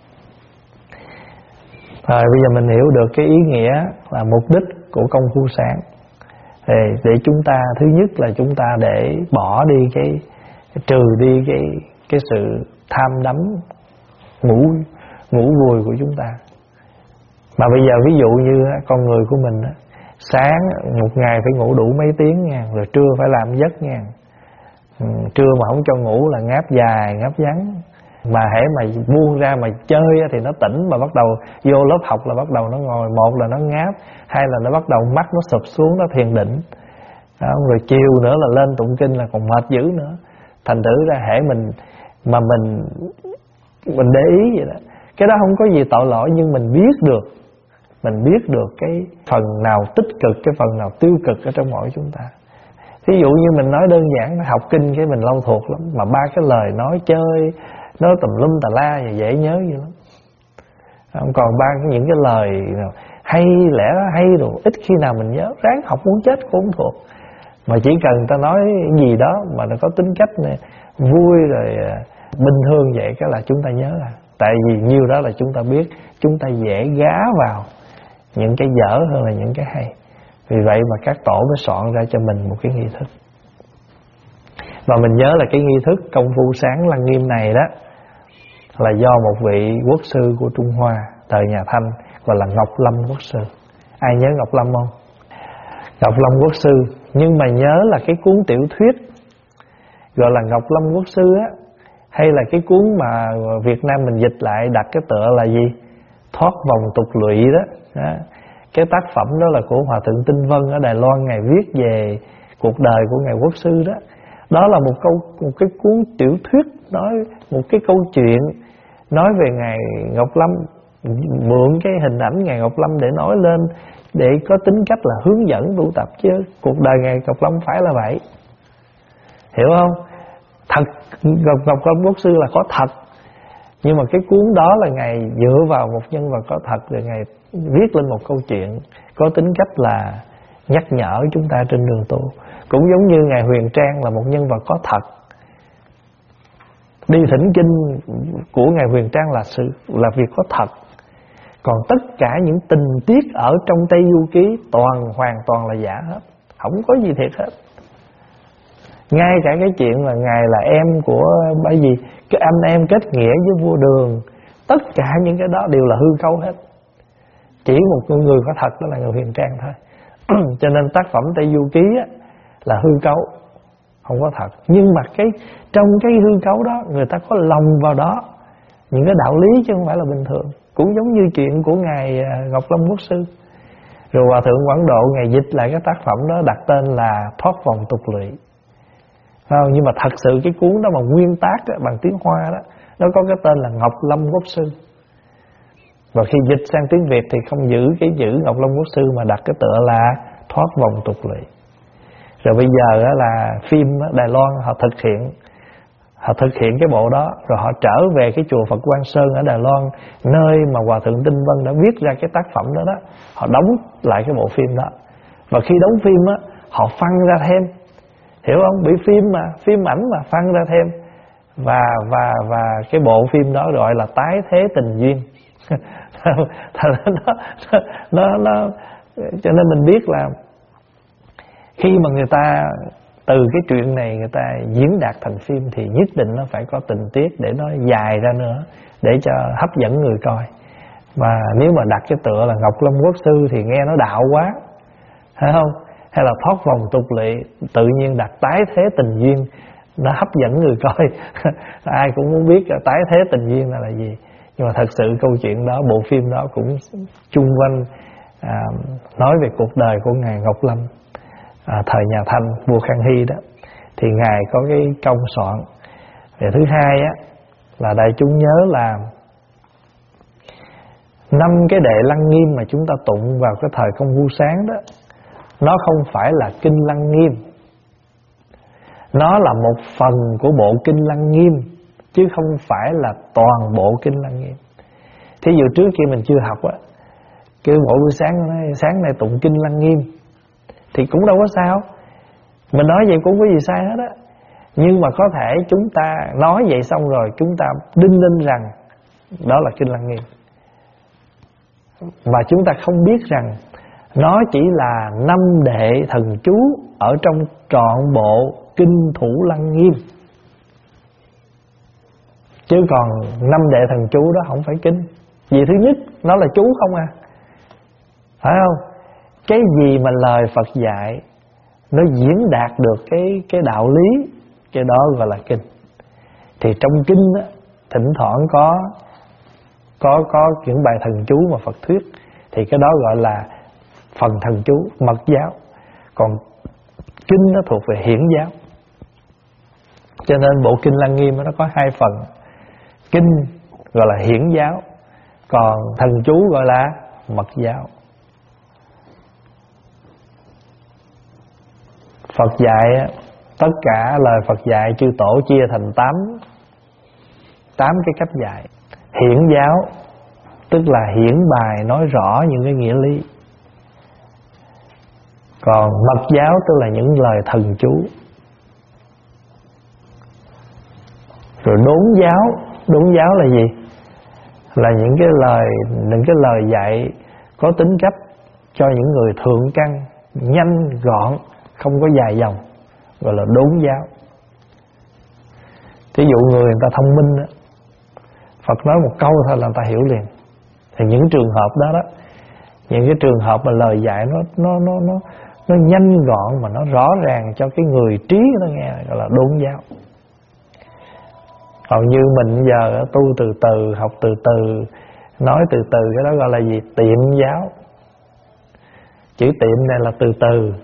Rồi bây giờ mình hiểu được cái ý nghĩa là mục đích của công phu sáng. Để chúng ta, thứ nhất là chúng ta để bỏ đi trừ đi cái sự tham đắm ngủ vùi của chúng ta. Mà bây giờ ví dụ như con người của mình, sáng một ngày phải ngủ đủ mấy tiếng nha, rồi trưa phải làm giấc nha. Trưa mà không cho ngủ là ngáp dài ngáp ngắn. Mà hễ mà buông ra mà chơi thì nó tỉnh, mà bắt đầu vô lớp học là bắt đầu nó ngồi, một là nó ngáp, hai là nó bắt đầu mắt nó sụp xuống, nó thiền định. Rồi chiều nữa là lên tụng kinh là còn mệt dữ nữa. Thành thử ra hễ mình để ý vậy đó, cái đó không có gì tội lỗi, nhưng mình biết được cái phần nào tích cực, cái phần nào tiêu cực ở trong mỗi chúng ta. Thí dụ như mình nói đơn giản, học kinh cái mình lâu thuộc lắm, mà ba cái lời nói chơi, nói tùm lum tà la dễ nhớ vậy lắm. Còn ba những cái lời hay lẽ hay rồi ít khi nào mình nhớ, ráng học muốn chết cũng không thuộc. Mà chỉ cần ta nói gì đó mà nó có tính cách này, vui rồi bình thường vậy cái là chúng ta nhớ à. Tại vì nhiều đó là chúng ta biết, chúng ta dễ gá vào những cái dở hơn là những cái hay. Vì vậy mà các tổ mới soạn ra cho mình một cái nghi thức. Và mình nhớ là cái nghi thức công phu sáng lăng nghiêm này đó là do một vị quốc sư của Trung Hoa thời nhà Thanh gọi là Ngọc Lâm quốc sư. Ai nhớ Ngọc Lâm không? Ngọc Lâm quốc sư, nhưng mà nhớ là cái cuốn tiểu thuyết gọi là Ngọc Lâm quốc sư á, hay là cái cuốn mà Việt Nam mình dịch lại đặt cái tựa là gì? Thoát vòng tục lụy đó. Cái tác phẩm đó là của Hòa thượng Tinh Vân ở Đài Loan, ngài viết về cuộc đời của ngài quốc sư đó. Đó là một cái cuốn tiểu thuyết, nói một cái câu chuyện nói về ngài Ngọc Lâm, mượn cái hình ảnh ngài Ngọc Lâm để nói lên để có tính cách là hướng dẫn tu tập, chứ cuộc đời Ngài Ngọc Lâm phải là vậy, hiểu không? Thật, Ngọc Lâm Quốc Sư là có thật, nhưng mà cái cuốn đó là Ngài dựa vào một nhân vật có thật, rồi Ngài viết lên một câu chuyện có tính cách là nhắc nhở chúng ta trên đường tu. Cũng giống như Ngài Huyền Trang là một nhân vật có thật. Đi thỉnh kinh của Ngài Huyền Trang là việc có thật. Còn tất cả những tình tiết ở trong Tây Du Ký hoàn toàn là giả hết, không có gì thiệt hết. Ngay cả cái chuyện là Ngài là em của bởi vì cái anh em kết nghĩa với vua Đường, tất cả những cái đó đều là hư cấu hết. Chỉ một người có thật đó là Ngài Huyền Trang thôi. Cho nên tác phẩm Tây Du Ký á, là hư cấu, không có thật. Nhưng mà trong cái hư cấu đó, người ta có lòng vào đó những cái đạo lý, chứ không phải là bình thường. Cũng giống như chuyện của Ngài Ngọc Lâm Quốc Sư. Rồi Hòa Thượng Quảng Độ Ngài dịch lại cái tác phẩm đó, đặt tên là Thoát Vòng Tục Lụy. Nhưng mà thật sự cái cuốn đó mà nguyên tác đó, bằng tiếng Hoa đó, nó có cái tên là Ngọc Lâm Quốc Sư. Và khi dịch sang tiếng Việt thì không giữ cái chữ Ngọc Lâm Quốc Sư, mà đặt cái tựa là Thoát Vòng Tục Lụy. Rồi bây giờ là phim Đài Loan họ thực hiện cái bộ đó, rồi họ trở về cái chùa Phật Quang Sơn ở Đài Loan, nơi mà Hòa Thượng Tinh Vân đã viết ra cái tác phẩm đó đó. Họ đóng lại cái bộ phim đó, và khi đóng phim á, họ phăng ra thêm, hiểu không? Bị phim ảnh mà phăng ra thêm, và cái bộ phim đó gọi là Tái Thế Tình Duyên. nó cho nên mình biết là khi mà người ta từ cái chuyện này người ta diễn đạt thành phim thì nhất định nó phải có tình tiết để nó dài ra nữa, để cho hấp dẫn người coi. Và nếu mà đặt cái tựa là Ngọc Lâm Quốc Sư thì nghe nó đạo quá, phải không? Hay là Thoát Vòng Tục Lụy, tự nhiên đặt Tái Thế Tình Duyên, nó hấp dẫn người coi. Ai cũng muốn biết Tái Thế Tình Duyên là gì. Nhưng mà thật sự câu chuyện đó, bộ phim đó cũng chung quanh nói về cuộc đời của Ngài Ngọc Lâm thời nhà Thanh, vua Khang Hy đó. Thì Ngài có cái công soạn. Và thứ hai á, là đại chúng nhớ là 5 cái đệ Lăng Nghiêm mà chúng ta tụng vào cái thời Công Phu Sáng đó, nó không phải là Kinh Lăng Nghiêm, nó là một phần của bộ Kinh Lăng Nghiêm, chứ không phải là toàn bộ Kinh Lăng Nghiêm. Thí dụ trước khi mình chưa học á, cái mỗi buổi sáng nay tụng Kinh Lăng Nghiêm thì cũng đâu có sao, mình nói vậy cũng có gì sai hết á. Nhưng mà có thể chúng ta nói vậy xong rồi chúng ta đinh ninh rằng đó là Kinh Lăng Nghiêm, mà chúng ta không biết rằng nó chỉ là 5 đệ thần chú ở trong trọn bộ Kinh Thủ Lăng Nghiêm. Chứ còn 5 đệ thần chú đó không phải kinh. Vì thứ nhất, nó là chú không à, phải không? Cái gì mà lời Phật dạy nó diễn đạt được cái đạo lý, cái đó gọi là kinh. Thì trong kinh á, thỉnh thoảng có những bài thần chú mà Phật thuyết, thì cái đó gọi là phần thần chú mật giáo. Còn kinh nó thuộc về hiển giáo. Cho nên bộ Kinh Lăng Nghiêm nó có 2 phần. Kinh gọi là hiển giáo, còn thần chú gọi là mật giáo. Phật dạy, tất cả lời Phật dạy chư tổ chia thành 8 cái cách dạy. Hiển giáo tức là hiển bài, nói rõ những cái nghĩa lý. Còn mật giáo tức là những lời thần chú. Rồi đốn giáo là gì? Là những cái lời dạy có tính cách cho những người thượng căn, nhanh gọn, không có dài dòng, gọi là đốn giáo. Thí dụ người ta thông minh đó, Phật nói một câu thôi là người ta hiểu liền. Thì những trường hợp đó, những cái trường hợp mà lời dạy nó nhanh gọn mà nó rõ ràng cho cái người trí nó nghe, gọi là đốn giáo. Còn như mình bây giờ tu từ từ, học từ từ, nói từ từ, cái đó gọi là gì? Tiệm giáo. Chữ tiệm này là từ từ,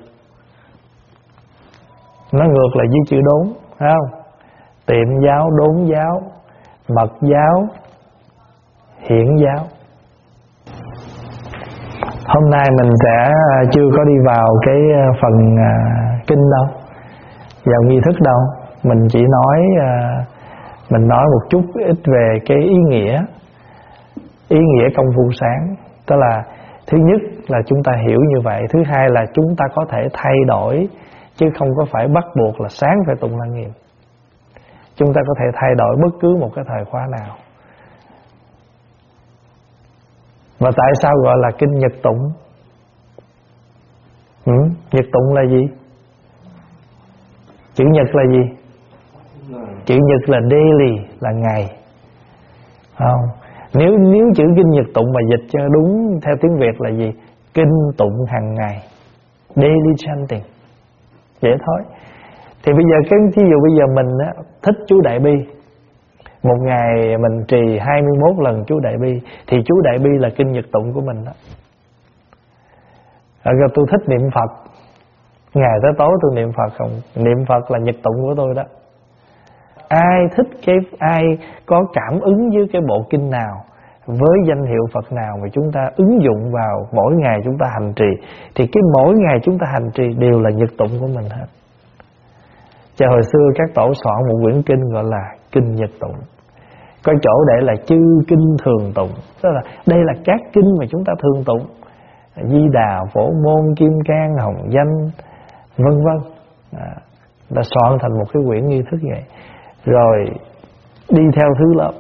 nó ngược lại với chữ đốn, phải không? Tiệm giáo, đốn giáo, mật giáo, hiển giáo. Hôm nay mình sẽ chưa có đi vào cái phần kinh đâu, vào nghi thức đâu. Mình chỉ nói một chút ít về cái ý nghĩa công phu sáng. Tức là thứ nhất là chúng ta hiểu như vậy, thứ hai là chúng ta có thể thay đổi, chứ không có phải bắt buộc là sáng phải tụng Lăng Nghiêm. Chúng ta có thể thay đổi bất cứ một cái thời khóa nào. Và tại sao gọi là kinh nhật tụng? Nhật tụng là gì? Chữ nhật là gì? Chữ nhật là daily, là ngày. Không? Nếu chữ kinh nhật tụng mà dịch cho đúng theo tiếng Việt là gì? Kinh tụng hàng ngày, daily chanting. Vậy thôi. Thì bây giờ thí dụ bây giờ mình thích chú Đại Bi, một ngày mình trì 21 lần chú Đại Bi, thì chú Đại Bi là kinh nhật tụng của mình đó. Rồi tôi thích niệm Phật, ngày tới tối tôi niệm Phật không? Niệm Phật là nhật tụng của tôi đó. Ai có cảm ứng với cái bộ kinh nào, với danh hiệu Phật nào mà chúng ta ứng dụng vào mỗi ngày chúng ta hành trì, thì cái mỗi ngày chúng ta hành trì đều là nhật tụng của mình hết. Cho hồi xưa các tổ soạn một quyển kinh gọi là kinh nhật tụng, có chỗ để là chư kinh thường tụng. Tức là đây là các kinh mà chúng ta thường tụng: Di Đà, Phổ Môn, Kim Cang, Hồng Danh, vân vân. Đã soạn thành một cái quyển nghi thức vậy, rồi đi theo thứ lớp.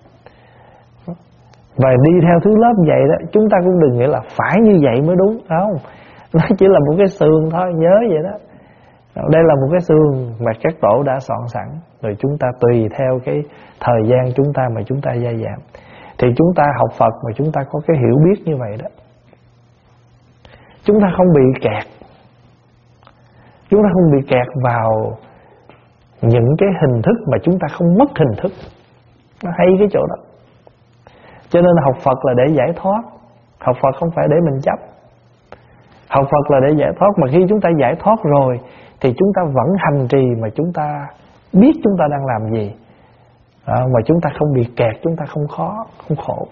Và đi theo thứ lớp vậy đó, chúng ta cũng đừng nghĩ là phải như vậy mới đúng, không? Nó chỉ là một cái sườn thôi, nhớ vậy đó. Đây là một cái sườn mà các tổ đã soạn sẵn, rồi chúng ta tùy theo cái thời gian chúng ta mà chúng ta gia giảm. Thì chúng ta học Phật mà chúng ta có cái hiểu biết như vậy đó, chúng ta không bị kẹt. Chúng ta không bị kẹt vào những cái hình thức mà chúng ta không mất hình thức. Nó hay cái chỗ đó. Cho nên học Phật là để giải thoát. Học Phật không phải để mình chấp. Học Phật là để giải thoát. Mà khi chúng ta giải thoát rồi thì chúng ta vẫn hành trì mà chúng ta biết chúng ta đang làm gì, mà chúng ta không bị kẹt, chúng ta không khó, không khổ.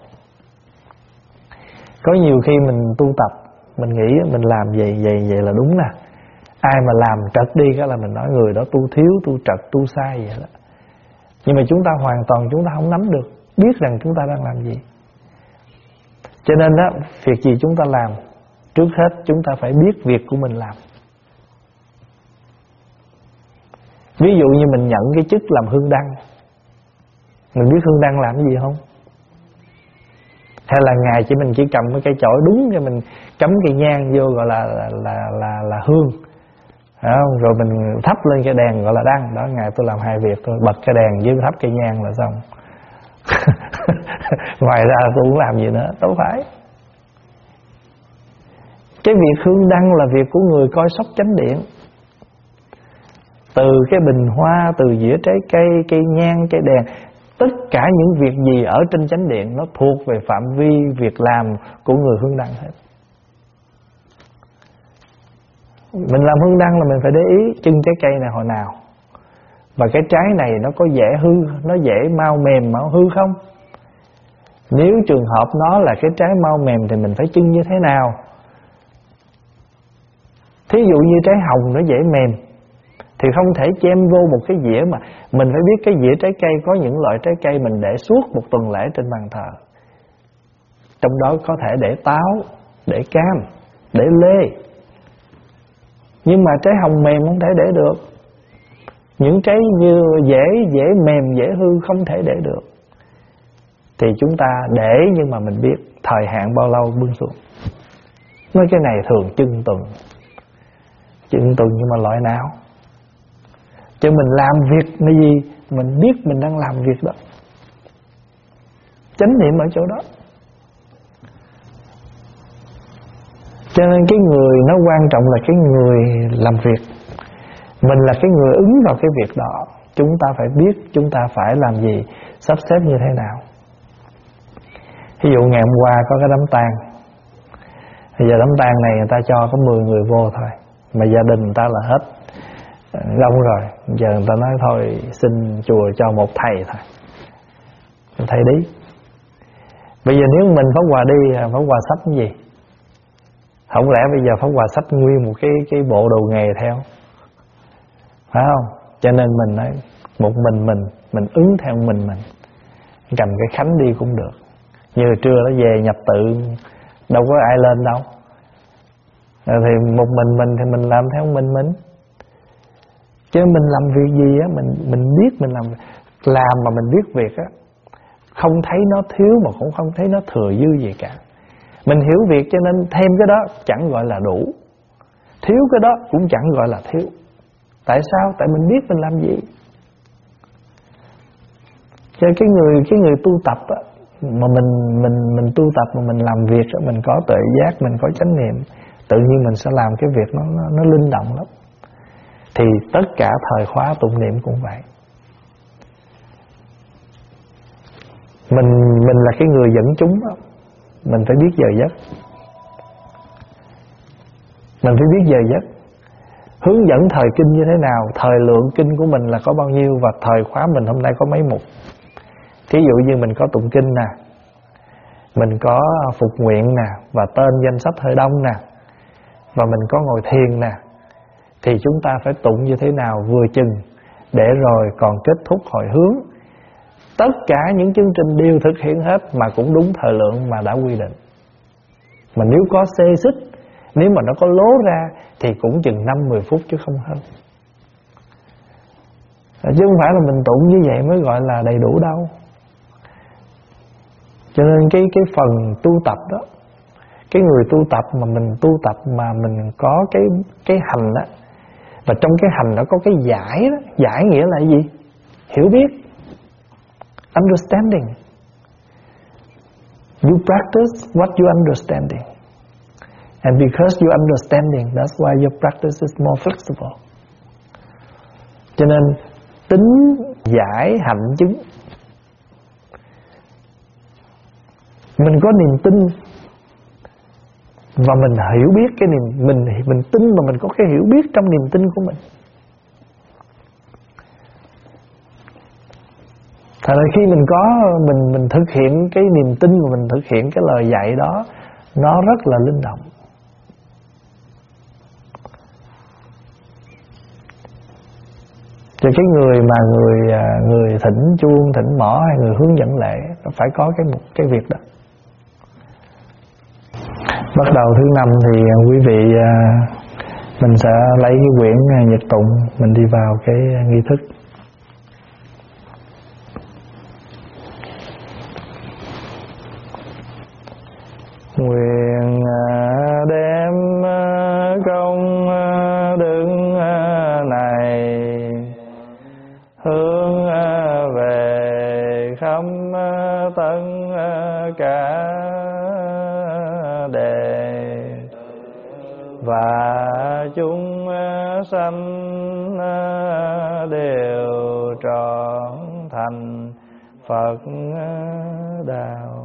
Có nhiều khi mình tu tập, mình nghĩ mình làm vậy là đúng nè. Ai mà làm trật đi cái là mình nói người đó tu thiếu, tu trật, tu sai vậy đó. Nhưng mà chúng ta hoàn toàn chúng ta không nắm được, biết rằng chúng ta đang làm gì. Cho nên đó, việc gì chúng ta làm, trước hết chúng ta phải biết việc của mình làm. Ví dụ như mình nhận cái chức làm hương đăng, mình biết hương đăng làm cái gì không? Hay là ngày mình chỉ cầm cái cây chổi đúng cái mình cắm cây nhang vô gọi là hương, không? Rồi mình thắp lên cái đèn gọi là đăng. Đó, ngày tôi làm hai việc thôi, bật cái đèn với thắp cây nhang là xong. Ngoài ra tôi không làm gì nữa, đâu phải. Cái việc hương đăng là việc của người coi sóc chánh điện. Từ cái bình hoa, từ dĩa trái cây, cây nhang, cây đèn, tất cả những việc gì ở trên chánh điện nó thuộc về phạm vi việc làm của người hương đăng hết. Mình làm hương đăng là mình phải để ý chân trái cây này hồi nào, và cái trái này nó có dễ hư, nó dễ mau mềm, mau hư không? Nếu trường hợp nó là cái trái mau mềm thì mình phải chưng như thế nào? Thí dụ như trái hồng nó dễ mềm thì không thể chêm vô một cái dĩa, mà mình phải biết cái dĩa trái cây có những loại trái cây mình để suốt một tuần lễ trên bàn thờ. Trong đó có thể để táo, để cam, để lê. Nhưng mà trái hồng mềm không thể để được. Những trái như dễ mềm, dễ hư không thể để được. Thì chúng ta để nhưng mà mình biết thời hạn bao lâu bưng xuống. Nói cái này thường chưng tuần nhưng mà loại nào? Chứ mình làm việc là gì, mình biết mình đang làm việc đó. Chánh niệm ở chỗ đó. Cho nên cái người nó quan trọng là cái người làm việc. Mình là cái người ứng vào cái việc đó. Chúng ta phải biết chúng ta phải làm gì, sắp xếp như thế nào. Ví dụ ngày hôm qua có cái đám tang. Bây giờ đám tang này người ta cho có 10 người vô thôi, mà gia đình người ta là hết đông rồi. Giờ người ta nói thôi xin chùa cho một thầy thôi, thầy đi. Bây giờ nếu mình Pháp Hòa đi, Pháp Hòa sách cái gì? Không lẽ bây giờ Pháp Hòa xách nguyên một cái bộ đồ nghề theo, phải không? Cho nên mình nói một mình ứng theo mình cầm cái khánh đi cũng được. Như trưa nó về nhập tự đâu có ai lên đâu, thì một mình thì mình làm theo mình. Chứ mình làm việc gì á, mình biết mình làm mà mình biết việc á, không thấy nó thiếu mà cũng không thấy nó thừa dư gì cả. Mình hiểu việc cho nên thêm cái đó chẳng gọi là đủ, thiếu cái đó cũng chẳng gọi là thiếu. Tại sao? Tại mình biết mình làm gì. Cho cái người tu tập á, mà mình tu tập mà mình làm việc á, mình có tuệ giác, mình có chánh niệm, tự nhiên mình sẽ làm cái việc nó linh động lắm. Thì tất cả thời khóa tụng niệm cũng vậy. Mình là cái người dẫn chúng đó, mình phải biết giờ giấc. Mình phải biết giờ giấc, hướng dẫn thời kinh như thế nào, thời lượng kinh của mình là có bao nhiêu, và thời khóa mình hôm nay có mấy mục. Thí dụ như mình có tụng kinh nè, mình có phục nguyện nè, và tên danh sách hơi đông nè, và mình có ngồi thiền nè, thì chúng ta phải tụng như thế nào vừa chừng, để rồi còn kết thúc hồi hướng. Tất cả những chương trình đều thực hiện hết, mà cũng đúng thời lượng mà đã quy định. Mà nếu có xê xích, nếu mà nó có lố ra, thì cũng chừng 5-10 phút chứ không hơn. Chứ không phải là mình tụng như vậy mới gọi là đầy đủ đâu. Cho nên cái phần tu tập đó, cái người tu tập mà mình tu tập mà mình có cái hành đó, và trong cái hành đó có cái giải đó. Giải nghĩa là gì? Hiểu biết, understanding. You practice what you understanding, and because you understanding, that's why your practice is more flexible. Cho nên tính giải hành chứng, mình có niềm tin và mình hiểu biết cái niềm mình tin, mà mình có cái hiểu biết trong niềm tin của mình. Thật ra khi mình thực hiện cái niềm tin và mình thực hiện cái lời dạy đó, nó rất là linh động. Thì cái người mà người thỉnh chuông, thỉnh mõ hay người hướng dẫn lễ phải có cái việc đó. Bắt đầu thứ 5 thì quý vị mình sẽ lấy cái quyển nhật tụng, mình đi vào cái nghi thức. Nguyện đem công đức này hướng về khắp tất cả đề, và chúng sanh đều trọn thành Phật đạo.